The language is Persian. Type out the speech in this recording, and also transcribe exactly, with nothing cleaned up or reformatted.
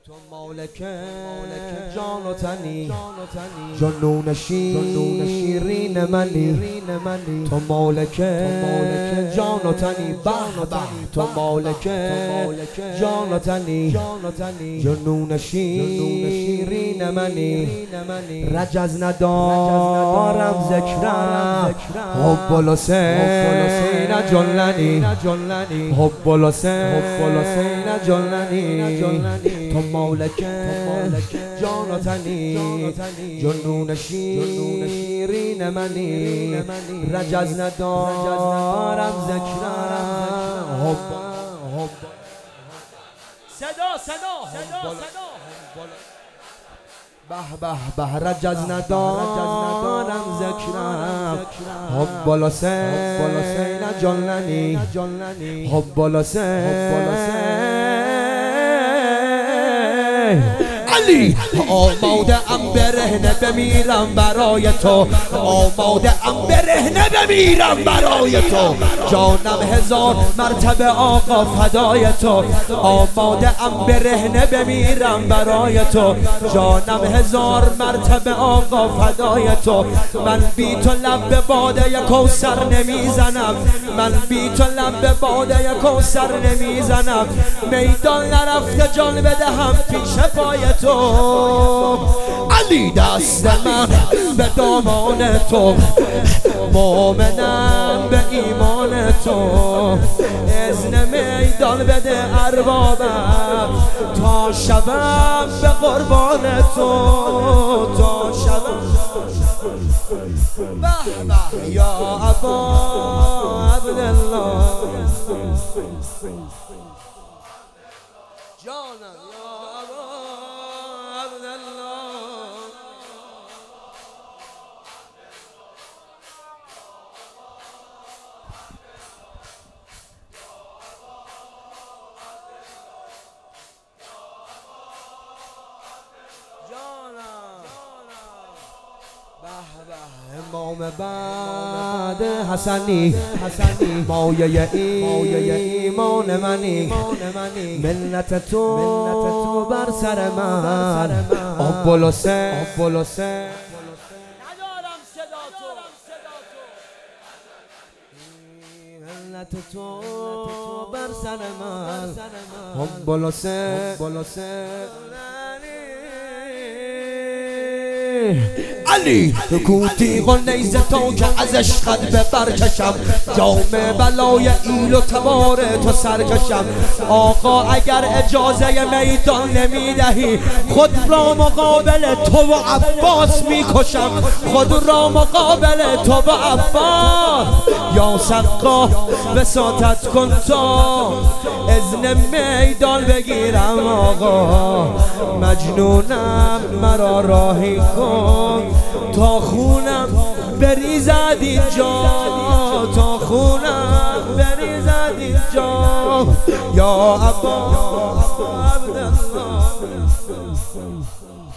تو مالک جان و تنی جنون شیرین منی تو مالک جان و تنی تو مالک جان و تنی جنون شیرین منی رجز ندارم ذکرم حب الحسین جلنی حب الحسین جلنی تو مالک جان و تنی جنون شیرین منی رجز ندارم ذکرم حب صدا صدا صدا به به به رجز ندارم ذکرم حب الحسین جلنی حب الحسین علی آماده ام برهنه بمیرم برای تو آماده ام برهنه بمیرم برای تو جانم هزار مرتبه آقا فدای تو آماده ام برهنه بمیرم برای تو جانم هزار مرتبه آقا فدای تو من بی تو لب به باده یک کوثر نمیزنم من بی تو لب به باده یک کوثر نمیزنم میدان نرفته جان بدهم پیش پای تو علی دست من به دامان تو مؤمنم به ایمان تو اذن میدان بده اربابم تا شبم به قربان تو تا شبم به به یا ابا عبدالله جانم یا ابا امام بعد حسنی مایه ایمان منی ملت تو بر سر من حب الحسین ندارم صدا تو ملت تو بر سر من حب الحسین علی کوتی و نیزه تا که از عشقت به برکشم جام بلای ایل و تبار تو سرکشم آقا اگر اجازه میدان نمیدهی خود را مقابل تو و عباس میکشم خود را مقابل تو و عباس یا سقا وساطت کن تا اذن میدان بگیرم آقا مجنونم مرا راهی کن تا خونم بریزد اینجا تا خونم بریزد اینجا یا ابا عبدالله